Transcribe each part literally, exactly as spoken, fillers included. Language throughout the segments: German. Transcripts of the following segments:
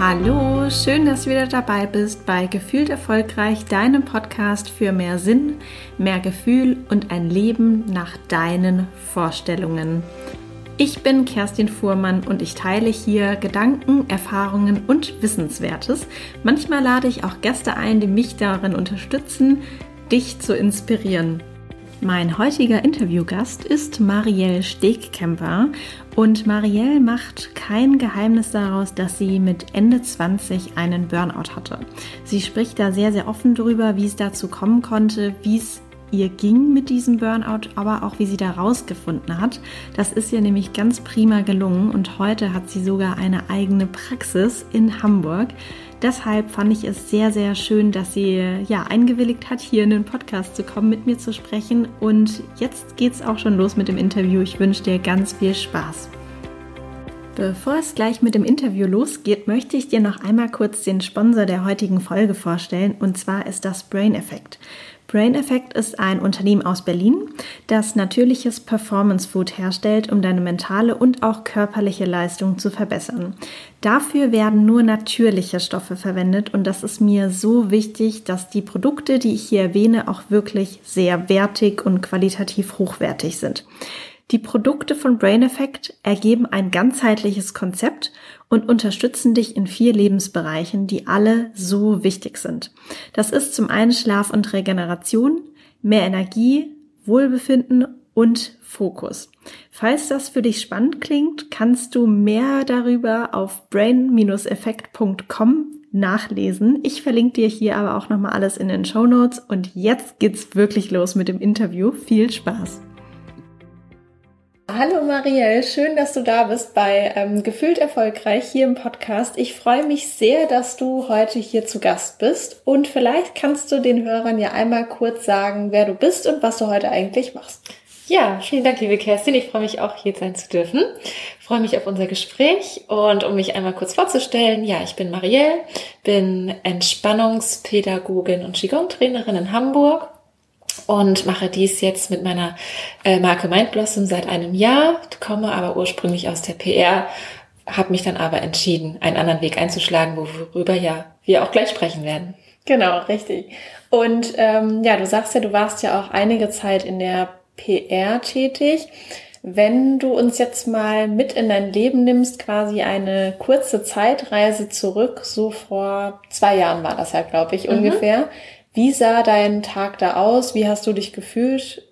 Hallo, schön, dass du wieder dabei bist bei Gefühlt Erfolgreich, deinem Podcast für mehr Sinn, mehr Gefühl und ein Leben nach deinen Vorstellungen. Ich bin Kerstin Fuhrmann und ich teile hier Gedanken, Erfahrungen und Wissenswertes. Manchmal lade ich auch Gäste ein, die mich darin unterstützen, dich zu inspirieren. Mein heutiger Interviewgast ist Marielle Stegkemper und Marielle macht kein Geheimnis daraus, dass sie mit Ende zwanzig einen Burnout hatte. Sie spricht da sehr, sehr offen drüber, wie es dazu kommen konnte, wie es ihr ging mit diesem Burnout, aber auch wie sie da rausgefunden hat. Das ist ihr nämlich ganz prima gelungen und heute hat sie sogar eine eigene Praxis in Hamburg. Deshalb fand ich es sehr, sehr schön, dass sie ja eingewilligt hat, hier in den Podcast zu kommen, mit mir zu sprechen. Und jetzt geht's auch schon los mit dem Interview. Ich wünsche dir ganz viel Spaß. Bevor es gleich mit dem Interview losgeht, möchte ich dir noch einmal kurz den Sponsor der heutigen Folge vorstellen. Und zwar ist das Brain Effect. Brain Effect ist ein Unternehmen aus Berlin, das natürliches Performance Food herstellt, um deine mentale und auch körperliche Leistung zu verbessern. Dafür werden nur natürliche Stoffe verwendet und das ist mir so wichtig, dass die Produkte, die ich hier erwähne, auch wirklich sehr wertig und qualitativ hochwertig sind. Die Produkte von Brain Effect ergeben ein ganzheitliches Konzept und unterstützen dich in vier Lebensbereichen, die alle so wichtig sind. Das ist zum einen Schlaf und Regeneration, mehr Energie, Wohlbefinden und Fokus. Falls das für dich spannend klingt, kannst du mehr darüber auf brain effect punkt com nachlesen. Ich verlinke dir hier aber auch nochmal alles in den Shownotes und jetzt geht's wirklich los mit dem Interview. Viel Spaß! Hallo Marielle, schön, dass du da bist bei ähm, Gefühlt Erfolgreich hier im Podcast. Ich freue mich sehr, dass du heute hier zu Gast bist und vielleicht kannst du den Hörern ja einmal kurz sagen, wer du bist und was du heute eigentlich machst. Ja, vielen Dank, liebe Kerstin. Ich freue mich auch, hier sein zu dürfen. Ich freue mich auf unser Gespräch und um mich einmal kurz vorzustellen, ja, ich bin Marielle, bin Entspannungspädagogin und Qigong-Trainerin in Hamburg. Und mache dies jetzt mit meiner äh, Marke Mindblossom seit einem Jahr, komme aber ursprünglich aus der P R, habe mich dann aber entschieden, einen anderen Weg einzuschlagen, worüber ja wir auch gleich sprechen werden. Genau, richtig. Und ähm, ja, du sagst ja, du warst ja auch einige Zeit in der P R tätig. Wenn du uns jetzt mal mit in dein Leben nimmst, quasi eine kurze Zeitreise zurück, so vor zwei Jahren war das ja, glaube ich, mhm. ungefähr. Wie sah dein Tag da aus? Wie hast du dich gefühlt?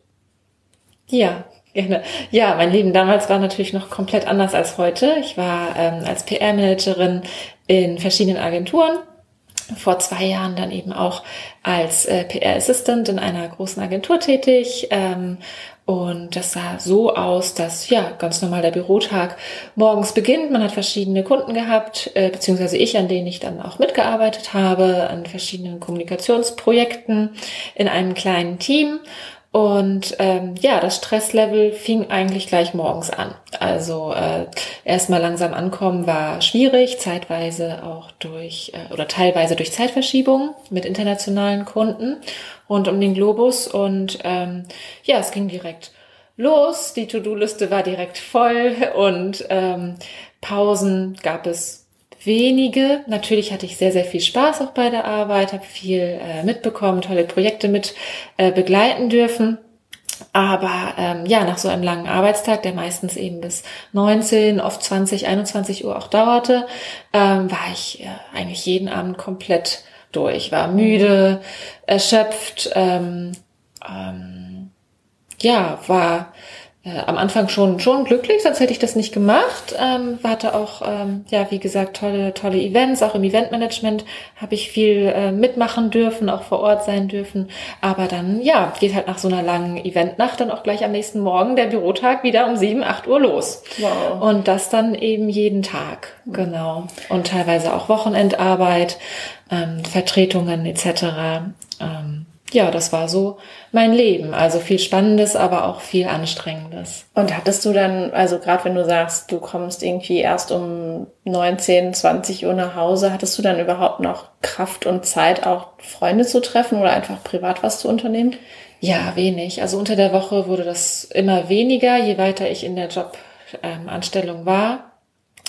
Ja, gerne. Ja, mein Leben damals war natürlich noch komplett anders als heute. Ich war ähm, als P R-Managerin in verschiedenen Agenturen. Vor zwei Jahren dann eben auch als äh, P R-Assistant in einer großen Agentur tätig. Ähm, und das sah so aus, dass ja ganz normal der Bürotag morgens beginnt. Man hat verschiedene Kunden gehabt, äh, beziehungsweise ich, an denen ich dann auch mitgearbeitet habe, an verschiedenen Kommunikationsprojekten in einem kleinen Team. Und ähm, ja, das Stresslevel fing eigentlich gleich morgens an. Also äh, erstmal langsam ankommen war schwierig, zeitweise auch durch äh, oder teilweise durch Zeitverschiebung mit internationalen Kunden rund um den Globus. Und ähm, ja, es ging direkt los. Die To-Do-Liste war direkt voll und ähm, Pausen gab es wenige. Natürlich hatte ich sehr, sehr viel Spaß auch bei der Arbeit, habe viel äh, mitbekommen, tolle Projekte mit äh, begleiten dürfen. Aber ähm, ja, nach so einem langen Arbeitstag, der meistens eben bis neunzehn, oft zwanzig, einundzwanzig Uhr auch dauerte, ähm, war ich äh, eigentlich jeden Abend komplett durch. War müde, erschöpft, ähm, ähm, ja, war Äh, am Anfang schon schon glücklich, sonst hätte ich das nicht gemacht. Ähm, hatte auch, ähm, ja, wie gesagt, tolle tolle Events, auch im Eventmanagement habe ich viel äh, mitmachen dürfen, auch vor Ort sein dürfen. Aber dann, ja, geht halt nach so einer langen Eventnacht dann auch gleich am nächsten Morgen der Bürotag wieder um sieben, acht Uhr los. Wow. Und das dann eben jeden Tag, genau. Und teilweise auch Wochenendarbeit, ähm, Vertretungen et cetera. Ähm, Ja, das war so mein Leben. Also viel Spannendes, aber auch viel Anstrengendes. Und hattest du dann, also gerade wenn du sagst, du kommst irgendwie erst um neunzehn, zwanzig Uhr nach Hause, hattest du dann überhaupt noch Kraft und Zeit, auch Freunde zu treffen oder einfach privat was zu unternehmen? Ja, wenig. Also unter der Woche wurde das immer weniger, je weiter ich in der Jobanstellung war.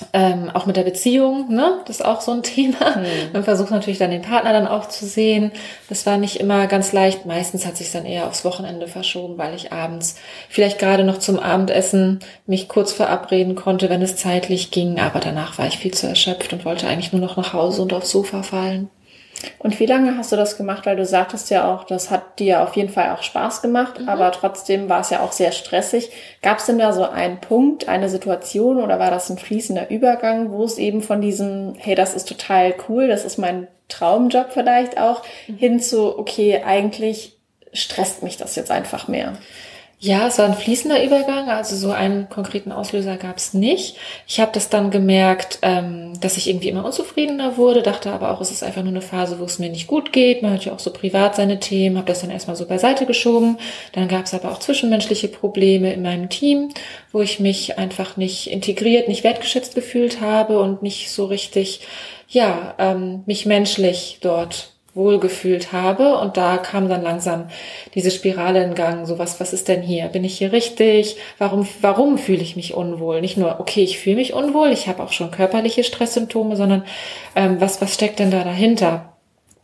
Ähm, auch mit der Beziehung, ne? Das ist auch so ein Thema. Mhm. Man versucht natürlich dann den Partner dann auch zu sehen. Das war nicht immer ganz leicht. Meistens hat sich dann eher aufs Wochenende verschoben, weil ich abends vielleicht gerade noch zum Abendessen mich kurz verabreden konnte, wenn es zeitlich ging. Aber danach war ich viel zu erschöpft und wollte eigentlich nur noch nach Hause und aufs Sofa fallen. Und wie lange hast du das gemacht? Weil du sagtest ja auch, das hat dir auf jeden Fall auch Spaß gemacht, mhm. aber trotzdem war es ja auch sehr stressig. Gab es denn da so einen Punkt, eine Situation oder war das ein fließender Übergang, wo es eben von diesem, hey, das ist total cool, das ist mein Traumjob vielleicht auch, mhm. hin zu, okay, eigentlich stresst mich das jetzt einfach mehr? Ja, es war ein fließender Übergang, also so einen konkreten Auslöser gab es nicht. Ich habe das dann gemerkt, ähm, dass ich irgendwie immer unzufriedener wurde, dachte aber auch, es ist einfach nur eine Phase, wo es mir nicht gut geht. Man hat ja auch so privat seine Themen, habe das dann erstmal so beiseite geschoben. Dann gab es aber auch zwischenmenschliche Probleme in meinem Team, wo ich mich einfach nicht integriert, nicht wertgeschätzt gefühlt habe und nicht so richtig, ja, ähm, mich menschlich dort wohlgefühlt habe, und da kam dann langsam diese Spirale in Gang, so was, was ist denn hier? Bin ich hier richtig? Warum, warum fühle ich mich unwohl? Nicht nur, okay, ich fühle mich unwohl, ich habe auch schon körperliche Stresssymptome, sondern ähm, was, was steckt denn da dahinter?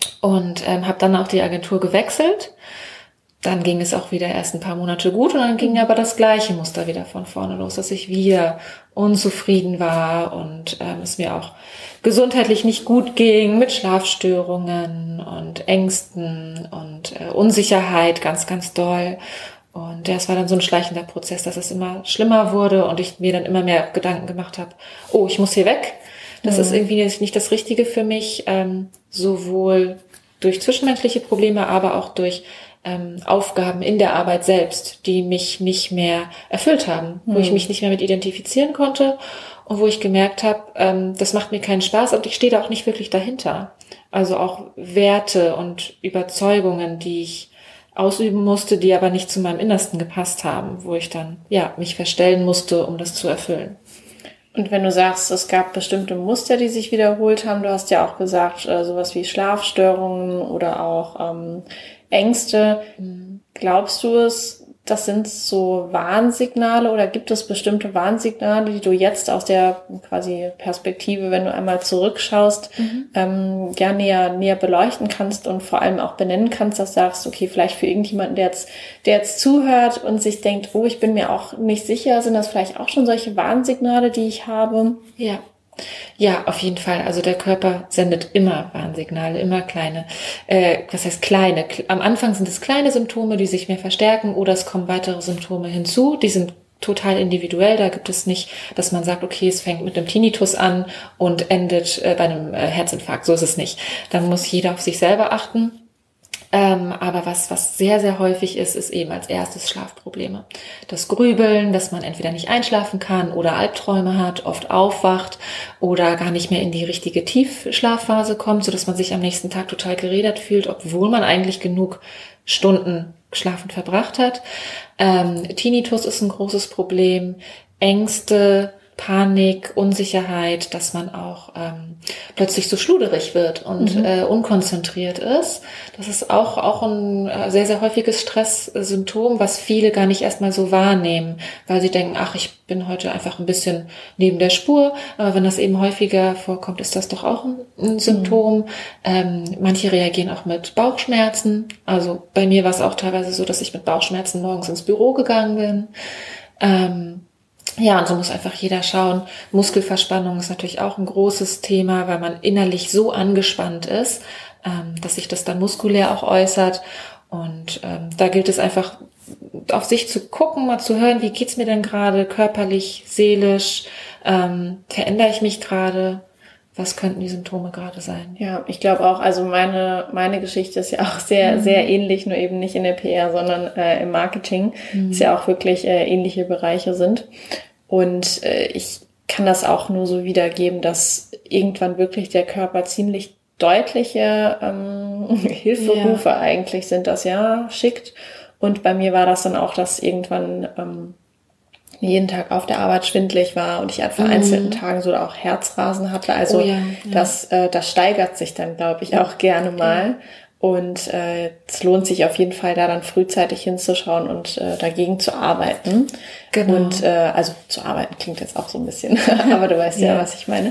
Und ähm, habe dann auch die Agentur gewechselt. Dann ging es auch wieder erst ein paar Monate gut und dann ging aber das gleiche Muster wieder von vorne los, dass ich wieder unzufrieden war und ähm, es mir auch gesundheitlich nicht gut ging mit Schlafstörungen und Ängsten und äh, Unsicherheit ganz, ganz doll. Und das war dann so ein schleichender Prozess, dass es immer schlimmer wurde und ich mir dann immer mehr Gedanken gemacht habe, oh, ich muss hier weg. Das mhm. ist irgendwie nicht das Richtige für mich, ähm, sowohl durch zwischenmenschliche Probleme, aber auch durch ähm, Aufgaben in der Arbeit selbst, die mich nicht mehr erfüllt haben, mhm. wo ich mich nicht mehr mit identifizieren konnte und wo ich gemerkt habe, ähm, das macht mir keinen Spaß und ich stehe da auch nicht wirklich dahinter. Also auch Werte und Überzeugungen, die ich ausüben musste, die aber nicht zu meinem Innersten gepasst haben, wo ich dann ja mich verstellen musste, um das zu erfüllen. Und wenn du sagst, es gab bestimmte Muster, die sich wiederholt haben, du hast ja auch gesagt, äh, sowas wie Schlafstörungen oder auch ähm, Ängste. Mhm. Glaubst du es, das sind so Warnsignale oder gibt es bestimmte Warnsignale, die du jetzt aus der quasi Perspektive, wenn du einmal zurückschaust, mhm. ähm, ja näher, näher beleuchten kannst und vor allem auch benennen kannst, dass du sagst, okay, vielleicht für irgendjemanden, der jetzt, der jetzt zuhört und sich denkt, oh, ich bin mir auch nicht sicher, sind das vielleicht auch schon solche Warnsignale, die ich habe? Ja. Ja, auf jeden Fall. Also der Körper sendet immer Warnsignale, immer kleine, äh, was heißt kleine? Am Anfang sind es kleine Symptome, die sich mehr verstärken oder es kommen weitere Symptome hinzu. Die sind total individuell. Da gibt es nicht, dass man sagt, okay, es fängt mit einem Tinnitus an und endet äh, bei einem äh, Herzinfarkt. So ist es nicht. Da muss jeder auf sich selber achten. Ähm, aber was, was sehr, sehr häufig ist, ist eben als erstes Schlafprobleme. Das Grübeln, dass man entweder nicht einschlafen kann oder Albträume hat, oft aufwacht oder gar nicht mehr in die richtige Tiefschlafphase kommt, sodass man sich am nächsten Tag total gerädert fühlt, obwohl man eigentlich genug Stunden schlafend verbracht hat. Ähm, Tinnitus ist ein großes Problem, Ängste, Panik, Unsicherheit, dass man auch ähm, plötzlich so schluderig wird und mhm. äh, unkonzentriert ist. Das ist auch auch ein äh, sehr, sehr häufiges Stresssymptom, was viele gar nicht erstmal so wahrnehmen, weil sie denken, ach, ich bin heute einfach ein bisschen neben der Spur. Aber wenn das eben häufiger vorkommt, ist das doch auch ein, ein Symptom. Mhm. Ähm, manche reagieren auch mit Bauchschmerzen. Also bei mir war es auch teilweise so, dass ich mit Bauchschmerzen morgens ins Büro gegangen bin. Ähm, Ja, und so muss einfach jeder schauen. Muskelverspannung ist natürlich auch ein großes Thema, weil man innerlich so angespannt ist, ähm, dass sich das dann muskulär auch äußert. Und ähm, da gilt es einfach, auf sich zu gucken, mal zu hören, wie geht's mir denn gerade körperlich, seelisch, ähm, verändere ich mich gerade? Was könnten die Symptome gerade sein? Ja, ich glaube auch, also meine meine Geschichte ist ja auch sehr, mhm. sehr ähnlich, nur eben nicht in der P R, sondern äh, im Marketing, mhm. dass ja auch wirklich äh, ähnliche Bereiche sind. Und äh, ich kann das auch nur so wiedergeben, dass irgendwann wirklich der Körper ziemlich deutliche ähm, Hilferufe ja. eigentlich sind, das ja schickt. Und bei mir war das dann auch, dass irgendwann ähm, jeden Tag auf der Arbeit schwindelig war und ich an vereinzelten mhm. Tagen so auch Herzrasen hatte. Also oh ja, ja. das äh, das steigert sich dann, glaube ich, auch gerne mal. Und äh, es lohnt sich auf jeden Fall, da dann frühzeitig hinzuschauen und äh, dagegen zu arbeiten. Genau. Und äh, also zu arbeiten klingt jetzt auch so ein bisschen, aber du weißt ja, ja was ich meine.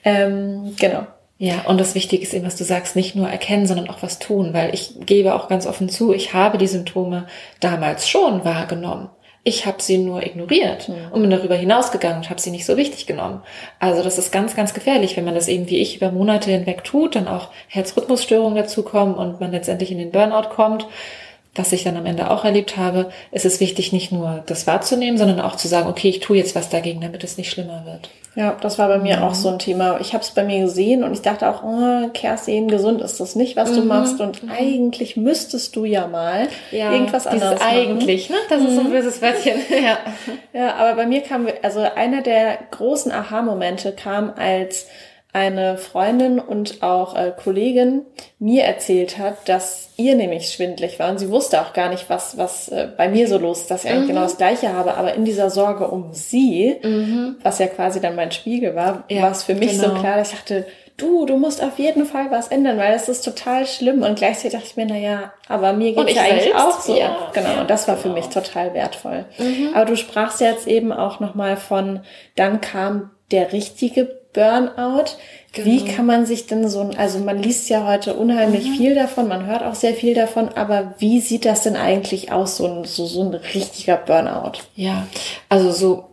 Ähm, genau. Ja, und das Wichtige ist eben, was du sagst, nicht nur erkennen, sondern auch was tun, weil ich gebe auch ganz offen zu, ich habe die Symptome damals schon wahrgenommen. Ich habe sie nur ignoriert mhm. und bin darüber hinausgegangen und habe sie nicht so wichtig genommen. Also das ist ganz, ganz gefährlich, wenn man das eben wie ich über Monate hinweg tut, dann auch Herzrhythmusstörungen dazukommen und man letztendlich in den Burnout kommt, was ich dann am Ende auch erlebt habe. Es ist wichtig, nicht nur das wahrzunehmen, sondern auch zu sagen, okay, ich tue jetzt was dagegen, damit es nicht schlimmer wird. Ja, das war bei mir mhm. auch so ein Thema. Ich habe es bei mir gesehen und ich dachte auch, oh, Kerstin, gesund ist das nicht, was mhm. du machst. Und mhm. eigentlich müsstest du ja mal ja, irgendwas anderes machen. Eigentlich, ne? Das mhm. ist so ein böses Wörtchen. ja. ja, aber bei mir kam, also einer der großen Aha-Momente kam, als eine Freundin und auch äh, Kollegin mir erzählt hat, dass ihr nämlich schwindelig war und sie wusste auch gar nicht, was was äh, bei mir so los ist, dass ich eigentlich mhm. genau das Gleiche habe, aber in dieser Sorge um sie, mhm. was ja quasi dann mein Spiegel war, ja, war es für mich genau. so klar, dass ich dachte, du, du musst auf jeden Fall was ändern, weil es ist total schlimm und gleichzeitig dachte ich mir, naja, aber mir geht es ja eigentlich auch so. Ja, genau, ja, und das war genau. für mich total wertvoll. Mhm. Aber du sprachst jetzt eben auch nochmal von, dann kam der richtige Burnout. Genau. Wie kann man sich denn so, also man liest ja heute unheimlich mhm. viel davon, man hört auch sehr viel davon, aber wie sieht das denn eigentlich aus, so ein, so, so ein richtiger Burnout? Ja, also so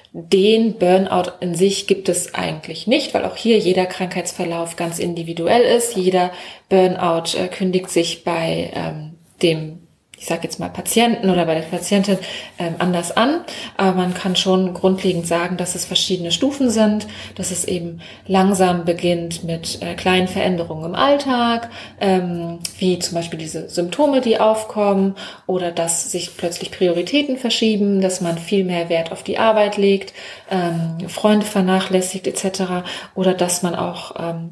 den Burnout in sich gibt es eigentlich nicht, weil auch hier jeder Krankheitsverlauf ganz individuell ist. Jeder Burnout äh, kündigt sich bei ähm, dem ich sage jetzt mal Patienten oder bei der Patientin ähm, anders an, aber man kann schon grundlegend sagen, dass es verschiedene Stufen sind, dass es eben langsam beginnt mit äh, kleinen Veränderungen im Alltag, ähm, wie zum Beispiel diese Symptome, die aufkommen, oder dass sich plötzlich Prioritäten verschieben, dass man viel mehr Wert auf die Arbeit legt, ähm, Freunde vernachlässigt et cetera, oder dass man auch ähm,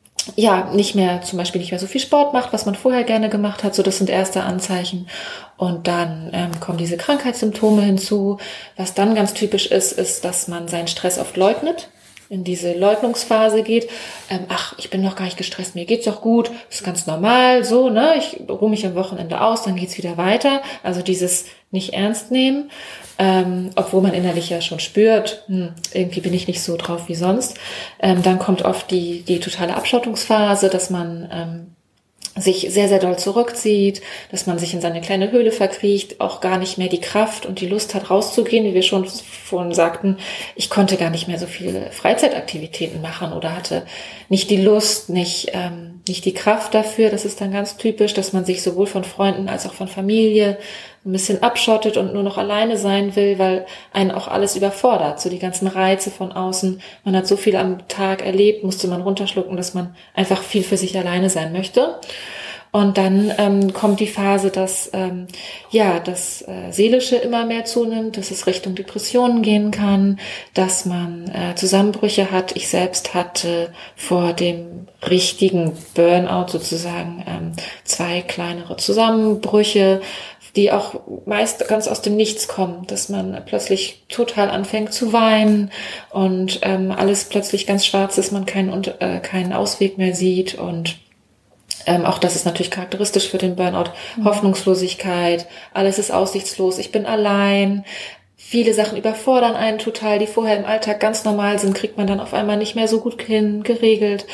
ja, nicht mehr, zum Beispiel nicht mehr so viel Sport macht, was man vorher gerne gemacht hat. So, das sind erste Anzeichen. Und dann ähm, kommen diese Krankheitssymptome hinzu. Was dann ganz typisch ist, ist, dass man seinen Stress oft leugnet, in diese Leugnungsphase geht. Ähm, ach, ich bin noch gar nicht gestresst, mir geht's doch gut, ist ganz normal, so, ne, ich ruhe mich am Wochenende aus, dann geht's wieder weiter. Also dieses nicht ernst nehmen, ähm, obwohl man innerlich ja schon spürt, hm, irgendwie bin ich nicht so drauf wie sonst. Ähm, dann kommt oft die die totale Abschottungsphase, dass man ähm, sich sehr, sehr doll zurückzieht, dass man sich in seine kleine Höhle verkriecht, auch gar nicht mehr die Kraft und die Lust hat, rauszugehen, wie wir schon vorhin sagten. Ich konnte gar nicht mehr so viele Freizeitaktivitäten machen oder hatte nicht die Lust, nicht ähm, nicht die Kraft dafür. Das ist dann ganz typisch, dass man sich sowohl von Freunden als auch von Familie ein bisschen abschottet und nur noch alleine sein will, weil einen auch alles überfordert. So die ganzen Reize von außen. Man hat so viel am Tag erlebt, musste man runterschlucken, dass man einfach viel für sich alleine sein möchte. Und dann ähm, kommt die Phase, dass ähm, ja das äh, Seelische immer mehr zunimmt, dass es Richtung Depressionen gehen kann, dass man äh, Zusammenbrüche hat. Ich selbst hatte vor dem richtigen Burnout sozusagen ähm, zwei kleinere Zusammenbrüche, die auch meist ganz aus dem Nichts kommen, dass man plötzlich total anfängt zu weinen und ähm, alles plötzlich ganz schwarz ist, man keinen, und, äh, keinen Ausweg mehr sieht und ähm, auch das ist natürlich charakteristisch für den Burnout, mhm. Hoffnungslosigkeit, alles ist aussichtslos, ich bin allein, viele Sachen überfordern einen total, die vorher im Alltag ganz normal sind, kriegt man dann auf einmal nicht mehr so gut hin, geregelt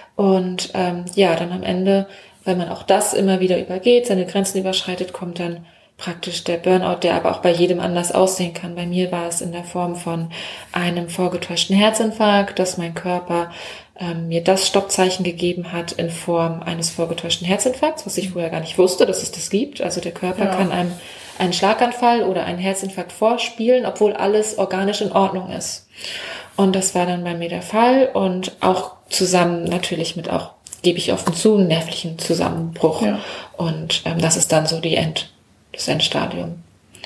und ähm, ja, dann am Ende, weil man auch das immer wieder übergeht, seine Grenzen überschreitet, kommt dann praktisch der Burnout, der aber auch bei jedem anders aussehen kann. Bei mir war es in der Form von einem vorgetäuschten Herzinfarkt, dass mein Körper ähm, mir das Stoppzeichen gegeben hat in Form eines vorgetäuschten Herzinfarkts, was ich vorher gar nicht wusste, dass es das gibt. Also der Körper ja. kann einem einen Schlaganfall oder einen Herzinfarkt vorspielen, obwohl alles organisch in Ordnung ist. Und das war dann bei mir der Fall und auch zusammen natürlich mit auch, gebe ich offen zu, einen nervlichen Zusammenbruch. Ja. Und ähm, das ist dann so die End, das Endstadium.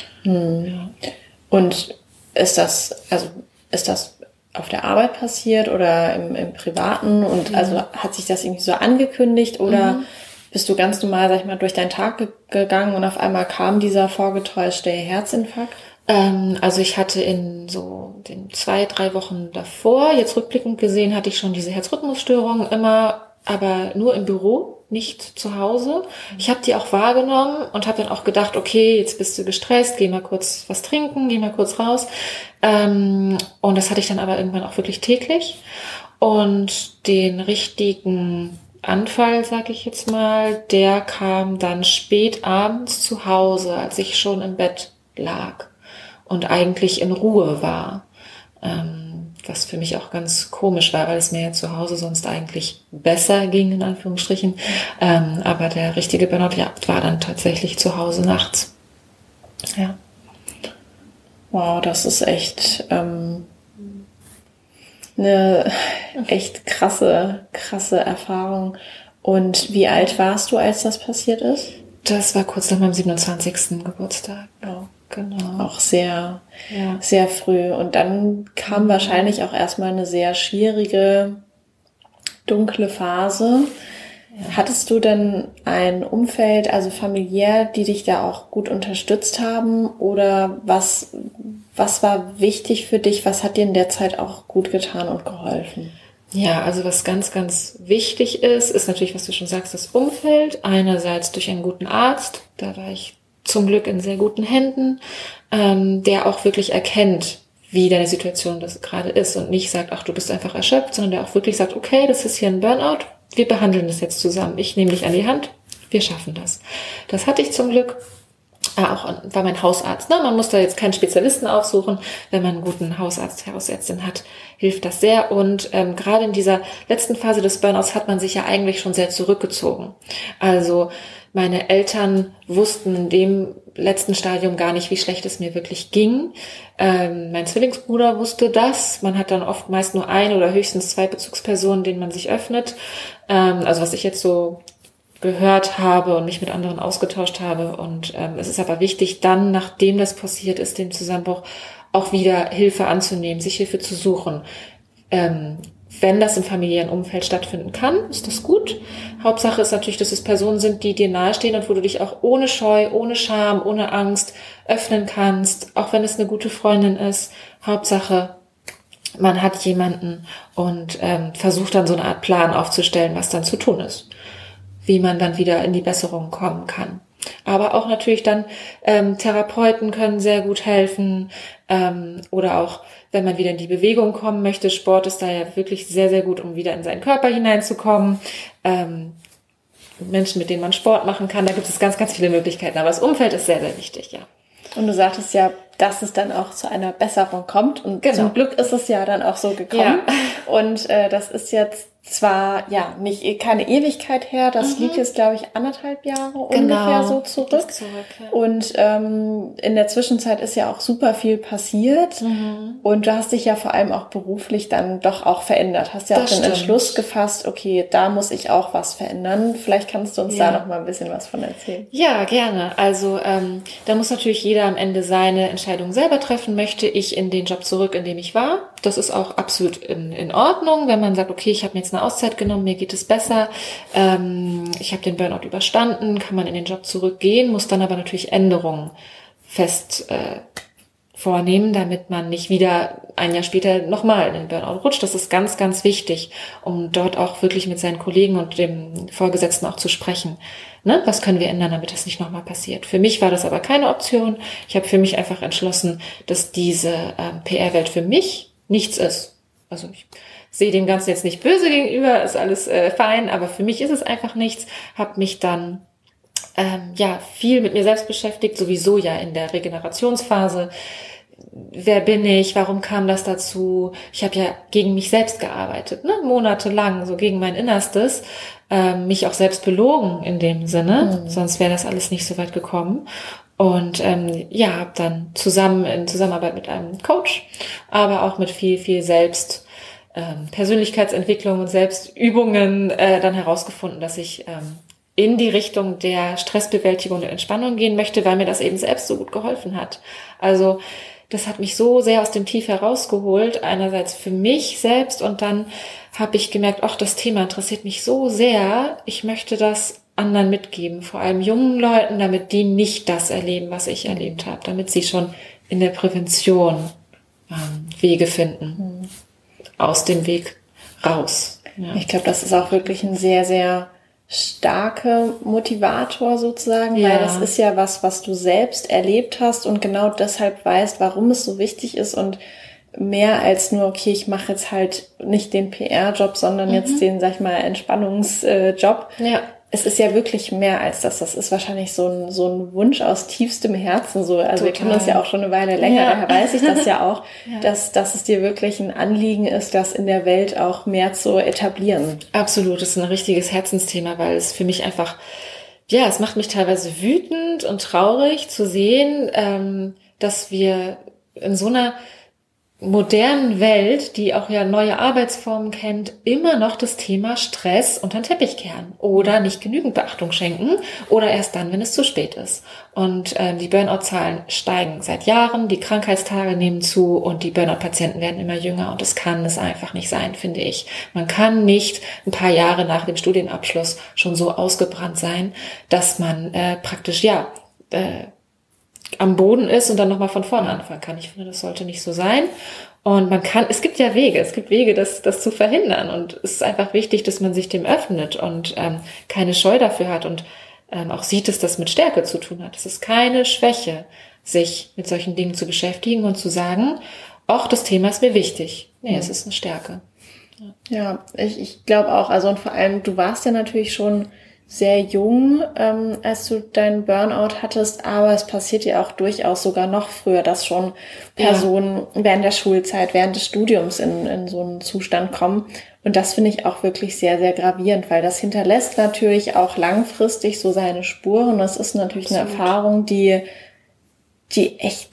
Hm. Ja. Und ist das, also ist das auf der Arbeit passiert oder im, im Privaten? Und mhm. also hat sich das irgendwie so angekündigt oder mhm. bist du ganz normal, sag ich mal, durch deinen Tag ge- gegangen und auf einmal kam dieser vorgetäuschte Herzinfarkt? Ähm, also ich hatte in so den zwei, drei Wochen davor, jetzt rückblickend gesehen, hatte ich schon diese Herzrhythmusstörungen immer, aber nur im Büro, nicht zu Hause. Ich habe die auch wahrgenommen und habe dann auch gedacht, okay, jetzt bist du gestresst, geh mal kurz was trinken, geh mal kurz raus. Ähm, und das hatte ich dann aber irgendwann auch wirklich täglich. Und den richtigen Anfall, sag ich jetzt mal, der kam dann spät abends zu Hause, als ich schon im Bett lag und eigentlich in Ruhe war. Ähm, was für mich auch ganz komisch war, weil es mir ja zu Hause sonst eigentlich besser ging, in Anführungsstrichen. Ähm, aber der richtige Burnout, ja, war dann tatsächlich zu Hause nachts. Ja. Wow, das ist echt ähm, eine echt krasse, krasse Erfahrung. Und wie alt warst du, als das passiert ist? Das war kurz nach meinem siebenundzwanzigsten Geburtstag. Ja, genau. Auch sehr, ja. sehr früh. Und dann kam wahrscheinlich auch erstmal eine sehr schwierige, dunkle Phase. Ja. Hattest du denn ein Umfeld, also familiär, die dich da auch gut unterstützt haben? Oder was, was war wichtig für dich? Was hat dir in der Zeit auch gut getan und geholfen? Ja, also was ganz, ganz wichtig ist, ist natürlich, was du schon sagst, das Umfeld. Einerseits durch einen guten Arzt, da war ich zum Glück in sehr guten Händen, ähm, der auch wirklich erkennt, wie deine Situation das gerade ist und nicht sagt, ach, du bist einfach erschöpft, sondern der auch wirklich sagt, okay, das ist hier ein Burnout, wir behandeln das jetzt zusammen. Ich nehme dich an die Hand, wir schaffen das. Das hatte ich zum Glück. Ah, auch war mein Hausarzt. Ne? Man muss da jetzt keinen Spezialisten aufsuchen. Wenn man einen guten Hausarzt, Hausärztin hat, hilft das sehr. Und ähm, gerade in dieser letzten Phase des Burnouts hat man sich ja eigentlich schon sehr zurückgezogen. Also meine Eltern wussten in dem letzten Stadium gar nicht, wie schlecht es mir wirklich ging. Ähm, mein Zwillingsbruder wusste das. Man hat dann oft meist nur eine oder höchstens zwei Bezugspersonen, denen man sich öffnet. Ähm, also was ich jetzt so gehört habe und mich mit anderen ausgetauscht habe. Und ähm, es ist aber wichtig, dann, nachdem das passiert ist, dem Zusammenbruch, auch wieder Hilfe anzunehmen, sich Hilfe zu suchen. Ähm, wenn das im familiären Umfeld stattfinden kann, ist das gut. Hauptsache ist natürlich, dass es Personen sind, die dir nahestehen und wo du dich auch ohne Scheu, ohne Scham, ohne Angst öffnen kannst, auch wenn es eine gute Freundin ist. Hauptsache, man hat jemanden und ähm, versucht dann so eine Art Plan aufzustellen, was dann zu tun ist, wie man dann wieder in die Besserung kommen kann. Aber auch natürlich dann ähm, Therapeuten können sehr gut helfen ähm, oder auch, wenn man wieder in die Bewegung kommen möchte. Sport ist da ja wirklich sehr, sehr gut, um wieder in seinen Körper hineinzukommen. Ähm, Menschen, mit denen man Sport machen kann, da gibt es ganz, ganz viele Möglichkeiten. Aber das Umfeld ist sehr, sehr wichtig, ja. Und du sagtest ja, dass es dann auch zu einer Besserung kommt. Und genau. Zum Glück ist es ja dann auch so gekommen. Ja. Und äh, das ist jetzt zwar ja nicht keine Ewigkeit her, das mhm. liegt jetzt, glaube ich, anderthalb Jahre genau. ungefähr so zurück. zurück ja. Und ähm, in der Zwischenzeit ist ja auch super viel passiert. Mhm. Und du hast dich ja vor allem auch beruflich dann doch auch verändert. Hast ja das auch den stimmt. Entschluss gefasst, okay, da muss ich auch was verändern. Vielleicht kannst du uns ja. da noch mal ein bisschen was von erzählen. Ja, gerne. Also ähm, da muss natürlich jeder am Ende seine Entscheidung selber treffen. Möchte ich in den Job zurück, in dem ich war? Das ist auch absolut in, in Ordnung, wenn man sagt, okay, ich habe mir jetzt eine Auszeit genommen, mir geht es besser, ähm, ich habe den Burnout überstanden, kann man in den Job zurückgehen, muss dann aber natürlich Änderungen fest äh, vornehmen, damit man nicht wieder ein Jahr später nochmal in den Burnout rutscht. Das ist ganz, ganz wichtig, um dort auch wirklich mit seinen Kollegen und dem Vorgesetzten auch zu sprechen. Ne? Was können wir ändern, damit das nicht nochmal passiert? Für mich war das aber keine Option. Ich habe für mich einfach entschlossen, dass diese ähm, P R-Welt für mich nichts ist. Also ich sehe dem Ganzen jetzt nicht böse gegenüber, ist alles äh, fein, aber für mich ist es einfach nichts. Habe mich dann ähm, ja viel mit mir selbst beschäftigt, sowieso ja in der Regenerationsphase. Wer bin ich? Warum kam das dazu? Ich habe ja gegen mich selbst gearbeitet, ne? Monatelang, so gegen mein Innerstes, ähm, mich auch selbst belogen in dem Sinne, mhm. sonst wäre das alles nicht so weit gekommen. Und ähm, ja, habe dann zusammen in Zusammenarbeit mit einem Coach, aber auch mit viel, viel Selbst ähm, Persönlichkeitsentwicklung und Selbstübungen äh, dann herausgefunden, dass ich ähm, in die Richtung der Stressbewältigung und Entspannung gehen möchte, weil mir das eben selbst so gut geholfen hat. Also das hat mich so sehr aus dem Tief herausgeholt, einerseits für mich selbst und dann habe ich gemerkt, ach, das Thema interessiert mich so sehr, ich möchte das anderen mitgeben, vor allem jungen Leuten, damit die nicht das erleben, was ich erlebt habe, damit sie schon in der Prävention ähm, Wege finden, mhm. aus dem Weg raus. Ja. Ich glaube, das ist auch wirklich ein sehr, sehr starke Motivator sozusagen, Ja. weil das ist ja was, was du selbst erlebt hast und genau deshalb weißt, warum es so wichtig ist und mehr als nur, okay, ich mache jetzt halt nicht den P R-Job, sondern Mhm. jetzt den, sag ich mal, Entspannungsjob. Ja. Es ist ja wirklich mehr als das. Das ist wahrscheinlich so ein, so ein Wunsch aus tiefstem Herzen. So, also wir kennen uns ja auch schon eine Weile länger, Ja. daher weiß ich das ja auch, Ja. dass, dass es dir wirklich ein Anliegen ist, das in der Welt auch mehr zu etablieren. Absolut, das ist ein richtiges Herzensthema, weil es für mich einfach, ja, es macht mich teilweise wütend und traurig zu sehen, ähm, dass wir in so einer modernen Welt, die auch ja neue Arbeitsformen kennt, immer noch das Thema Stress unter den Teppich kehren oder nicht genügend Beachtung schenken oder erst dann, wenn es zu spät ist. Und äh, die Burnout-Zahlen steigen seit Jahren, die Krankheitstage nehmen zu und die Burnout-Patienten werden immer jünger und das kann es einfach nicht sein, finde ich. Man kann nicht ein paar Jahre nach dem Studienabschluss schon so ausgebrannt sein, dass man äh, praktisch, ja, äh, am Boden ist und dann nochmal von vorne anfangen kann. Ich finde, das sollte nicht so sein. Und man kann, es gibt ja Wege, es gibt Wege, das, das zu verhindern. Und es ist einfach wichtig, dass man sich dem öffnet und ähm, keine Scheu dafür hat und ähm, auch sieht, dass das mit Stärke zu tun hat. Es ist keine Schwäche, sich mit solchen Dingen zu beschäftigen und zu sagen, ach, das Thema ist mir wichtig. Nee, mhm. es ist eine Stärke. Ja, ja ich, ich glaube auch. Also und vor allem, du warst ja natürlich schon sehr jung, ähm, als du deinen Burnout hattest, aber es passiert ja auch durchaus sogar noch früher, dass schon Personen ja. während der Schulzeit, während des Studiums in, in so einen Zustand kommen. Und das finde ich auch wirklich sehr, sehr gravierend, weil das hinterlässt natürlich auch langfristig so seine Spuren. Das ist natürlich Absolut. Eine Erfahrung, die, die echt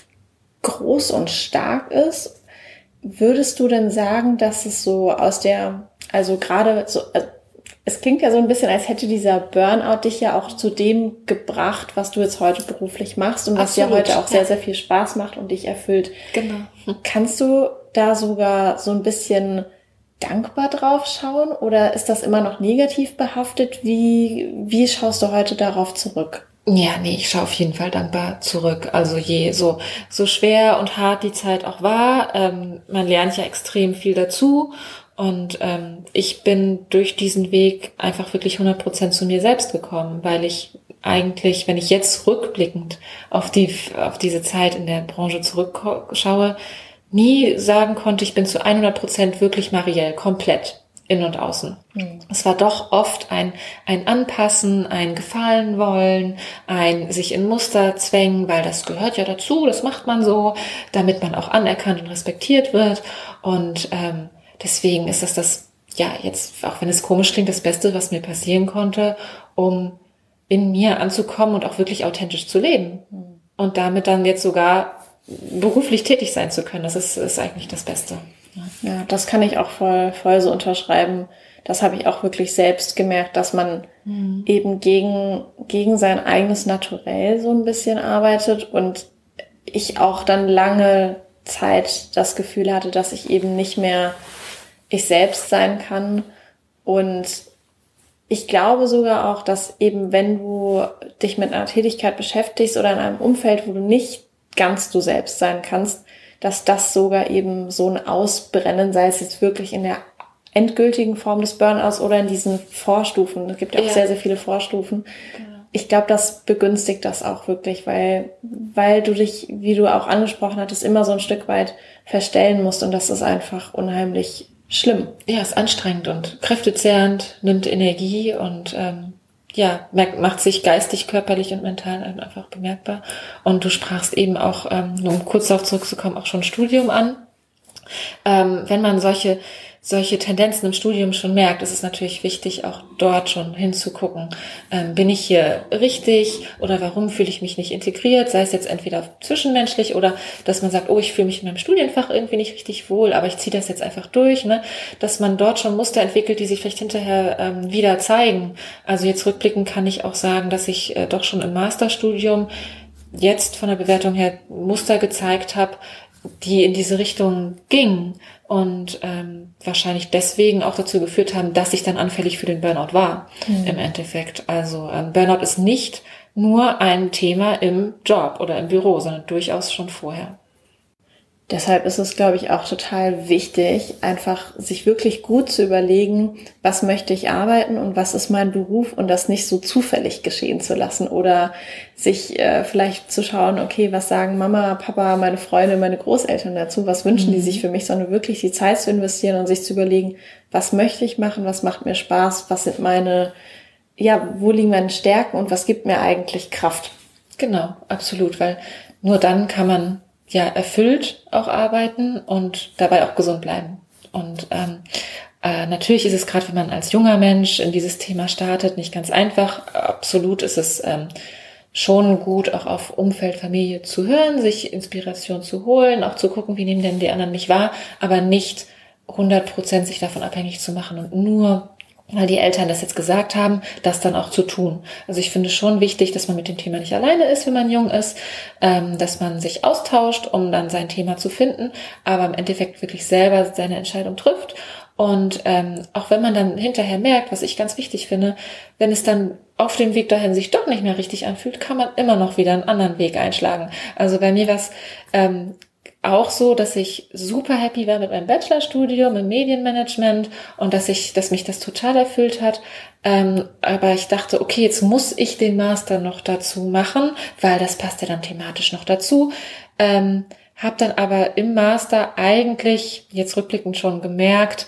groß und stark ist. Würdest du denn sagen, dass es so aus der, also gerade so, es klingt ja so ein bisschen, als hätte dieser Burnout dich ja auch zu dem gebracht, was du jetzt heute beruflich machst und was Absolut, dir heute auch ja. sehr, sehr viel Spaß macht und dich erfüllt. Genau. Kannst du da sogar so ein bisschen dankbar drauf schauen oder ist das immer noch negativ behaftet? Wie, wie schaust du heute darauf zurück? Ja, nee, ich schaue auf jeden Fall dankbar zurück. Also je so so schwer und hart die Zeit auch war, ähm, man lernt ja extrem viel dazu. Und ähm, ich bin durch diesen Weg einfach wirklich hundert Prozent zu mir selbst gekommen, weil ich eigentlich, wenn ich jetzt rückblickend auf die auf diese Zeit in der Branche zurückschaue, nie sagen konnte, ich bin zu hundert Prozent wirklich Marielle, komplett, innen und außen. Mhm. Es war doch oft ein ein Anpassen, ein Gefallen wollen, ein sich in Muster zwängen, weil das gehört ja dazu, das macht man so, damit man auch anerkannt und respektiert wird. Und ähm, deswegen ist das das, ja, jetzt, auch wenn es komisch klingt, das Beste, was mir passieren konnte, um in mir anzukommen und auch wirklich authentisch zu leben. Mhm. Und damit dann jetzt sogar beruflich tätig sein zu können. Das ist, ist eigentlich das Beste. Ja. ja, das kann ich auch voll, voll so unterschreiben. Das habe ich auch wirklich selbst gemerkt, dass man mhm. eben gegen, gegen sein eigenes Naturell so ein bisschen arbeitet und ich auch dann lange Zeit das Gefühl hatte, dass ich eben nicht mehr ich selbst sein kann. Und ich glaube sogar auch, dass eben wenn du dich mit einer Tätigkeit beschäftigst oder in einem Umfeld, wo du nicht ganz du selbst sein kannst, dass das sogar eben so ein Ausbrennen, sei es jetzt wirklich in der endgültigen Form des Burnouts oder in diesen Vorstufen, es gibt ja auch ja. sehr, sehr viele Vorstufen. Genau. Ich glaube, das begünstigt das auch wirklich, weil, weil du dich, wie du auch angesprochen hattest, immer so ein Stück weit verstellen musst und das ist einfach unheimlich schlimm. Ja, ist anstrengend und kräftezehrend, nimmt Energie und ähm, ja, merkt, macht sich geistig, körperlich und mental einfach bemerkbar. Und du sprachst eben auch, ähm, nur um kurz darauf zurückzukommen, auch schon Studium an. Ähm, wenn man solche solche Tendenzen im Studium schon merkt, ist es natürlich wichtig, auch dort schon hinzugucken. Ähm, bin ich hier richtig oder warum fühle ich mich nicht integriert? Sei es jetzt entweder zwischenmenschlich oder dass man sagt, oh, ich fühle mich in meinem Studienfach irgendwie nicht richtig wohl, aber ich ziehe das jetzt einfach durch. Ne? Dass man dort schon Muster entwickelt, die sich vielleicht hinterher ähm, wieder zeigen. Also jetzt rückblickend kann ich auch sagen, dass ich äh, doch schon im Masterstudium jetzt von der Bewertung her Muster gezeigt habe, die in diese Richtung gingen und ähm, wahrscheinlich deswegen auch dazu geführt haben, dass ich dann anfällig für den Burnout war, mhm. im Endeffekt. Also ähm, Burnout ist nicht nur ein Thema im Job oder im Büro, sondern durchaus schon vorher. Deshalb ist es, glaube ich, auch total wichtig, einfach sich wirklich gut zu überlegen, was möchte ich arbeiten und was ist mein Beruf und das nicht so zufällig geschehen zu lassen oder sich äh, vielleicht zu schauen, okay, was sagen Mama, Papa, meine Freunde, meine Großeltern dazu, was wünschen mhm. die sich für mich, sondern wirklich die Zeit zu investieren und sich zu überlegen, was möchte ich machen, was macht mir Spaß, was sind meine, ja, wo liegen meine Stärken und was gibt mir eigentlich Kraft. Genau, absolut, weil nur dann kann man ja erfüllt auch arbeiten und dabei auch gesund bleiben. Und ähm, äh, natürlich ist es gerade, wenn man als junger Mensch in dieses Thema startet, nicht ganz einfach. Absolut ist es ähm, schon gut, auch auf Umfeld, Familie zu hören, sich Inspiration zu holen, auch zu gucken, wie nehmen denn die anderen mich wahr, aber nicht hundert Prozent sich davon abhängig zu machen und nur weil die Eltern das jetzt gesagt haben, das dann auch zu tun. Also ich finde schon wichtig, dass man mit dem Thema nicht alleine ist, wenn man jung ist, ähm, dass man sich austauscht, um dann sein Thema zu finden, aber im Endeffekt wirklich selber seine Entscheidung trifft. Und ähm, auch wenn man dann hinterher merkt, was ich ganz wichtig finde, wenn es dann auf dem Weg dahin sich doch nicht mehr richtig anfühlt, kann man immer noch wieder einen anderen Weg einschlagen. Also bei mir war es ähm, auch so, dass ich super happy war mit meinem Bachelorstudium im Medienmanagement und dass ich, dass mich das total erfüllt hat. Ähm, aber ich dachte, okay, jetzt muss ich den Master noch dazu machen, weil das passt ja dann thematisch noch dazu. Ähm, habe dann aber im Master eigentlich, jetzt rückblickend schon gemerkt,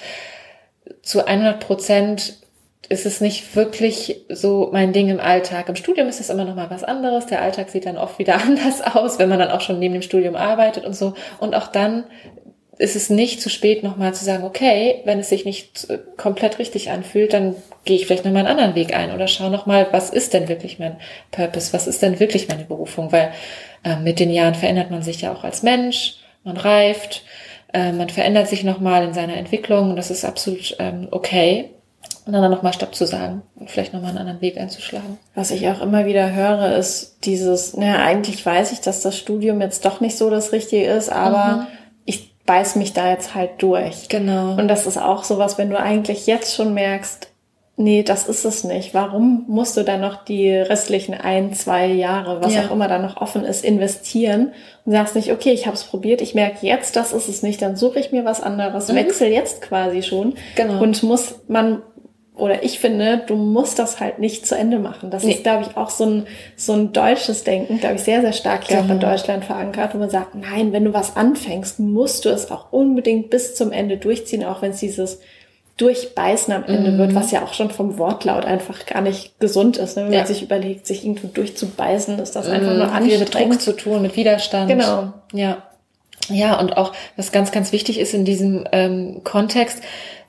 zu hundert Prozent ist es nicht wirklich so mein Ding im Alltag. Im Studium ist es immer noch mal was anderes. Der Alltag sieht dann oft wieder anders aus, wenn man dann auch schon neben dem Studium arbeitet und so. Und auch dann ist es nicht zu spät, noch mal zu sagen, okay, wenn es sich nicht komplett richtig anfühlt, dann gehe ich vielleicht noch mal einen anderen Weg ein oder schaue noch mal, was ist denn wirklich mein Purpose? Was ist denn wirklich meine Berufung? Weil äh, mit den Jahren verändert man sich ja auch als Mensch, man reift, äh, man verändert sich noch mal in seiner Entwicklung und das ist absolut ähm, okay. Und dann nochmal Stopp zu sagen und vielleicht nochmal einen anderen Weg einzuschlagen. Was ich auch immer wieder höre, ist dieses, naja, eigentlich weiß ich, dass das Studium jetzt doch nicht so das Richtige ist, aber mhm. ich beiß mich da jetzt halt durch. Genau. Und das ist auch sowas, wenn du eigentlich jetzt schon merkst, nee, das ist es nicht. Warum musst du dann noch die restlichen ein, zwei Jahre, was ja. auch immer da noch offen ist, investieren und sagst nicht, okay, ich habe es probiert, ich merke jetzt, das ist es nicht, dann suche ich mir was anderes, mhm. wechsel jetzt quasi schon. Genau. Und muss man Oder ich finde, du musst das halt nicht zu Ende machen. Das nee. ist, glaube ich, auch so ein so ein deutsches Denken, glaube ich, sehr, sehr stark hier genau. auch in Deutschland verankert, wo man sagt, nein, wenn du was anfängst, musst du es auch unbedingt bis zum Ende durchziehen, auch wenn es dieses Durchbeißen am Ende mhm. wird, was ja auch schon vom Wortlaut einfach gar nicht gesund ist. Ne? Wenn ja. man sich überlegt, sich irgendwo durchzubeißen, ist das einfach mhm. nur anstrengend. Mit Druck zu tun, mit Widerstand. Genau. Ja. Ja, und auch, was ganz, ganz wichtig ist in diesem ähm, Kontext,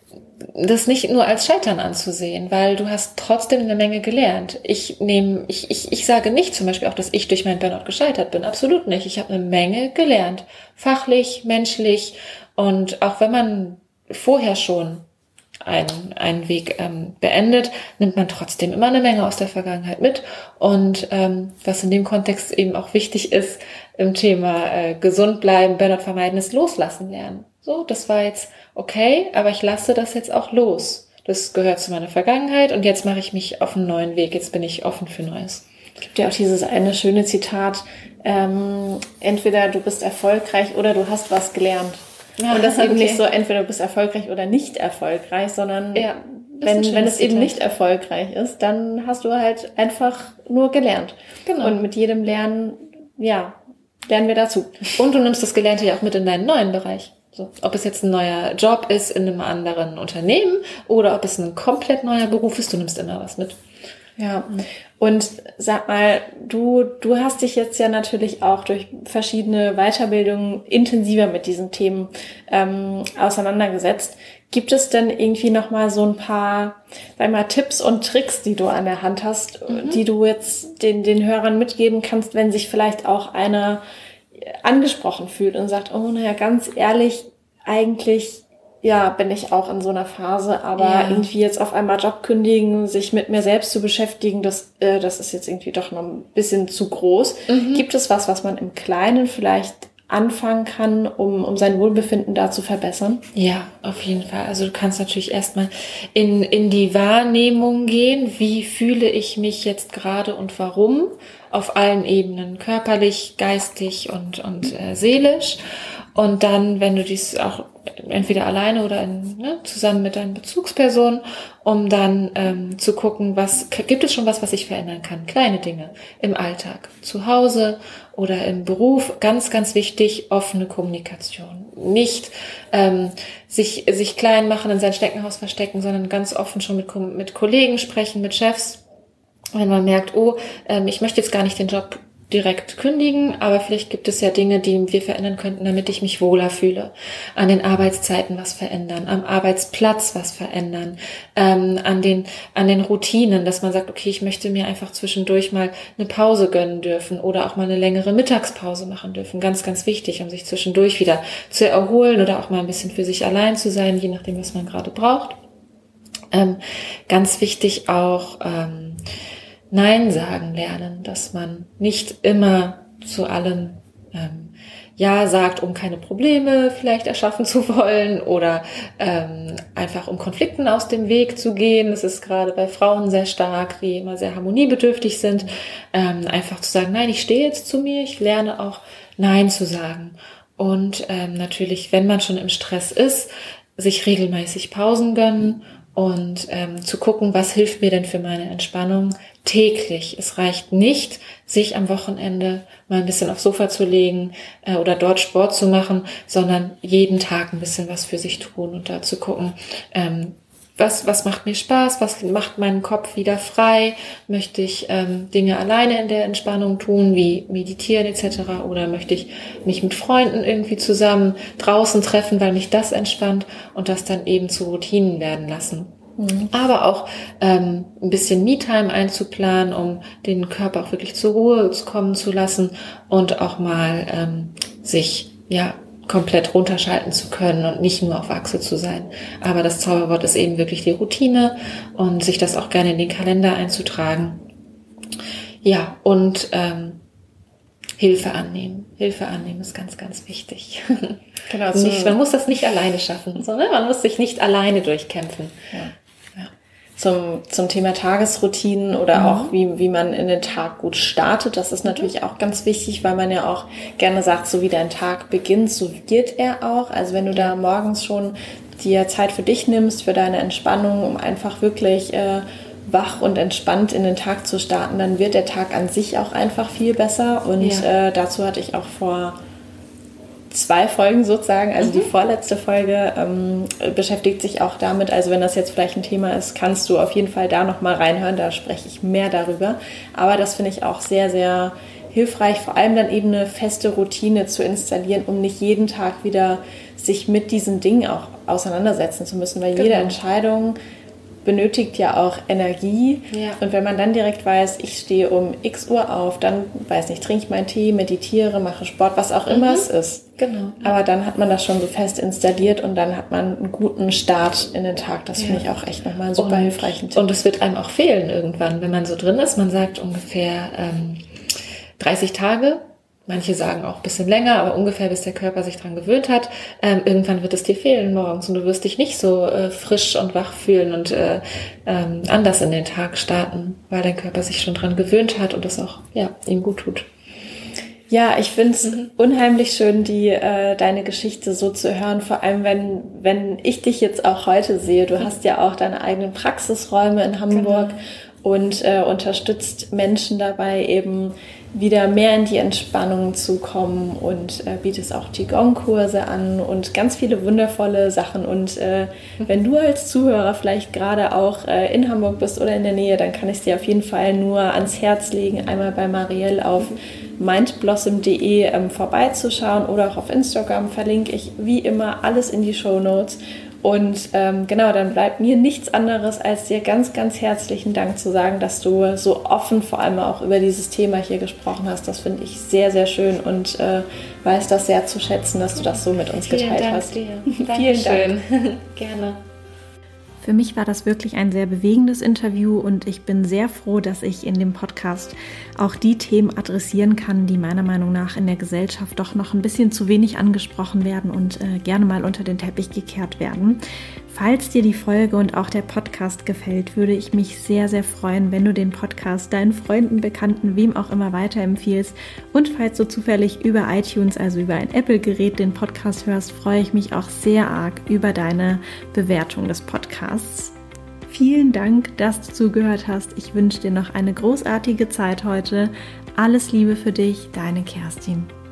das nicht nur als Scheitern anzusehen, weil du hast trotzdem eine Menge gelernt. Ich nehme, ich, ich, ich sage nicht zum Beispiel auch, dass ich durch meinen Burnout gescheitert bin. Absolut nicht. Ich habe eine Menge gelernt. Fachlich, menschlich. Und auch wenn man vorher schon einen, einen Weg ähm, beendet, nimmt man trotzdem immer eine Menge aus der Vergangenheit mit. Und ähm, was in dem Kontext eben auch wichtig ist, im Thema äh, gesund bleiben, Burnout vermeiden, ist loslassen lernen. So, das war jetzt okay, aber ich lasse das jetzt auch los. Das gehört zu meiner Vergangenheit und jetzt mache ich mich auf einen neuen Weg. Jetzt bin ich offen für Neues. Es gibt ja auch dieses eine schöne Zitat, ähm, entweder du bist erfolgreich oder du hast was gelernt. Ja, und das ist eben okay. nicht so, entweder du bist erfolgreich oder nicht erfolgreich, sondern ja, wenn, wenn es Zitat. eben nicht erfolgreich ist, dann hast du halt einfach nur gelernt. Genau. Und mit jedem Lernen, ja, lernen wir dazu. Und du nimmst das Gelernte ja auch mit in deinen neuen Bereich. So, ob es jetzt ein neuer Job ist in einem anderen Unternehmen oder ob es ein komplett neuer Beruf ist, du nimmst immer was mit. Ja, und sag mal, du du hast dich jetzt ja natürlich auch durch verschiedene Weiterbildungen intensiver mit diesen Themen ähm, auseinandergesetzt. Gibt es denn irgendwie nochmal so ein paar, sag mal, Tipps und Tricks, die du an der Hand hast, mhm. die du jetzt den den Hörern mitgeben kannst, wenn sich vielleicht auch einer angesprochen fühlt und sagt, oh, naja, ganz ehrlich, eigentlich, ja, bin ich auch in so einer Phase, aber ja. irgendwie jetzt auf einmal Job kündigen, sich mit mir selbst zu beschäftigen, das, äh, das ist jetzt irgendwie doch noch ein bisschen zu groß. Mhm. Gibt es was, was man im Kleinen vielleicht anfangen kann, um, um sein Wohlbefinden da zu verbessern? Ja, auf jeden Fall. Also du kannst natürlich erstmal in, in die Wahrnehmung gehen, wie fühle ich mich jetzt gerade und warum, auf allen Ebenen, körperlich, geistig und, und äh, seelisch. Und dann, wenn du dies auch entweder alleine oder in, ne, zusammen mit deinen Bezugspersonen, um dann ähm, zu gucken, was gibt es schon was, was ich verändern kann. Kleine Dinge im Alltag, zu Hause oder im Beruf. Ganz, ganz wichtig, offene Kommunikation. Nicht ähm, sich sich klein machen, in sein Steckenhaus verstecken, sondern ganz offen schon mit, mit Kollegen sprechen, mit Chefs. Wenn man merkt, oh, ähm, ich möchte jetzt gar nicht den Job direkt kündigen, aber vielleicht gibt es ja Dinge, die wir verändern könnten, damit ich mich wohler fühle. An den Arbeitszeiten was verändern, am Arbeitsplatz was verändern, ähm, an den an den Routinen, dass man sagt, okay, ich möchte mir einfach zwischendurch mal eine Pause gönnen dürfen oder auch mal eine längere Mittagspause machen dürfen. Ganz, ganz wichtig, um sich zwischendurch wieder zu erholen oder auch mal ein bisschen für sich allein zu sein, je nachdem, was man gerade braucht. Ähm, ganz wichtig auch, ähm, Nein sagen lernen, dass man nicht immer zu allem ähm, Ja sagt, um keine Probleme vielleicht erschaffen zu wollen oder ähm, einfach um Konflikten aus dem Weg zu gehen. Das ist gerade bei Frauen sehr stark, die immer sehr harmoniebedürftig sind. Ähm, einfach zu sagen, nein, ich stehe jetzt zu mir, ich lerne auch Nein zu sagen. Und ähm, natürlich, wenn man schon im Stress ist, sich regelmäßig Pausen gönnen und ähm, zu gucken, was hilft mir denn für meine Entspannung täglich. Es reicht nicht, sich am Wochenende mal ein bisschen aufs Sofa zu legen äh, oder dort Sport zu machen, sondern jeden Tag ein bisschen was für sich tun und da zu gucken, ähm, was was macht mir Spaß, was macht meinen Kopf wieder frei, möchte ich ähm, Dinge alleine in der Entspannung tun, wie meditieren et cetera, oder möchte ich mich mit Freunden irgendwie zusammen draußen treffen, weil mich das entspannt und das dann eben zu Routinen werden lassen. Mhm. Aber auch ähm, ein bisschen Me-Time einzuplanen, um den Körper auch wirklich zur Ruhe kommen zu lassen und auch mal ähm, sich ja komplett runterschalten zu können und nicht nur auf Achse zu sein. Aber das Zauberwort ist eben wirklich die Routine und sich das auch gerne in den Kalender einzutragen. Ja, und ähm, Hilfe annehmen. Hilfe annehmen ist ganz, ganz wichtig. Genau, so nicht, man muss das nicht alleine schaffen, sondern man muss sich nicht alleine durchkämpfen. Ja. Zum, zum Thema Tagesroutinen oder mhm. auch wie, wie man in den Tag gut startet. Das ist natürlich mhm. auch ganz wichtig, weil man ja auch gerne sagt, so wie dein Tag beginnt, so wird er auch. Also wenn du da morgens schon dir Zeit für dich nimmst, für deine Entspannung, um einfach wirklich äh, wach und entspannt in den Tag zu starten, dann wird der Tag an sich auch einfach viel besser. Und ja. äh, dazu hatte ich auch vor zwei Folgen sozusagen, also mhm. die vorletzte Folge ähm, beschäftigt sich auch damit, also wenn das jetzt vielleicht ein Thema ist, kannst du auf jeden Fall da nochmal reinhören, da spreche ich mehr darüber, aber das finde ich auch sehr, sehr hilfreich, vor allem dann eben eine feste Routine zu installieren, um nicht jeden Tag wieder sich mit diesen Dingen auch auseinandersetzen zu müssen, weil genau. jede Entscheidung benötigt ja auch Energie. Ja. Und wenn man dann direkt weiß, ich stehe um x Uhr auf, dann, weiß nicht, trinke ich meinen Tee, meditiere, mache Sport, was auch immer mhm. es ist. Genau. Aber dann hat man das schon so fest installiert und dann hat man einen guten Start in den Tag. Das ja. finde ich auch echt nochmal einen super und, hilfreichen Tipp. Und es wird einem auch fehlen irgendwann, wenn man so drin ist. Man sagt ungefähr ähm, dreißig Tage. Manche sagen auch ein bisschen länger, aber ungefähr bis der Körper sich dran gewöhnt hat. Ähm, irgendwann wird es dir fehlen morgens und du wirst dich nicht so äh, frisch und wach fühlen und äh, ähm, anders in den Tag starten, weil dein Körper sich schon dran gewöhnt hat und es auch ja ihm gut tut. Ja, ich finde es mhm. unheimlich schön, die äh, deine Geschichte so zu hören, vor allem wenn wenn ich dich jetzt auch heute sehe. Du mhm. hast ja auch deine eigenen Praxisräume in Hamburg genau. und äh, unterstützt Menschen dabei, eben wieder mehr in die Entspannung zu kommen und äh, bietest auch Qigong-Kurse an und ganz viele wundervolle Sachen. Und äh, wenn du als Zuhörer vielleicht gerade auch äh, in Hamburg bist oder in der Nähe, dann kann ich es dir auf jeden Fall nur ans Herz legen, einmal bei Marielle auf mindblossom punkt de ähm, vorbeizuschauen oder auch auf Instagram verlinke ich wie immer alles in die Shownotes. Und ähm, genau, dann bleibt mir nichts anderes, als dir ganz, ganz herzlichen Dank zu sagen, dass du so offen vor allem auch über dieses Thema hier gesprochen hast. Das finde ich sehr, sehr schön und äh, weiß das sehr zu schätzen, dass du das so mit uns Vielen geteilt Dank hast. Dir. Vielen Dank. Gerne. Für mich war das wirklich ein sehr bewegendes Interview und ich bin sehr froh, dass ich in dem Podcast auch die Themen adressieren kann, die meiner Meinung nach in der Gesellschaft doch noch ein bisschen zu wenig angesprochen werden und äh, gerne mal unter den Teppich gekehrt werden. Falls dir die Folge und auch der Podcast gefällt, würde ich mich sehr, sehr freuen, wenn du den Podcast deinen Freunden, Bekannten, wem auch immer weiterempfiehlst. Und falls du zufällig über iTunes, also über ein Apple-Gerät, den Podcast hörst, freue ich mich auch sehr arg über deine Bewertung des Podcasts. Vielen Dank, dass du zugehört hast. Ich wünsche dir noch eine großartige Zeit heute. Alles Liebe für dich, deine Kerstin.